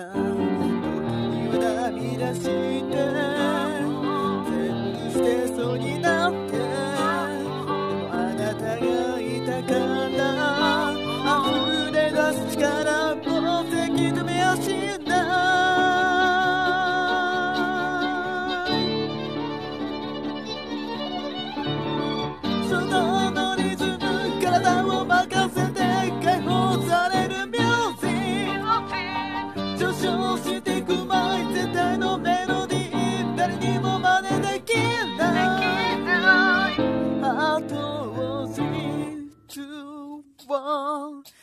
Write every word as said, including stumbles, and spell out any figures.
時には涙して全部捨てそうになって、でもあなたがいたから溢れ出す力をせき止めやしないそののリズム体を任せて解放されるミュージック上昇していく前絶対のメロディー誰にも真似できない後押し中は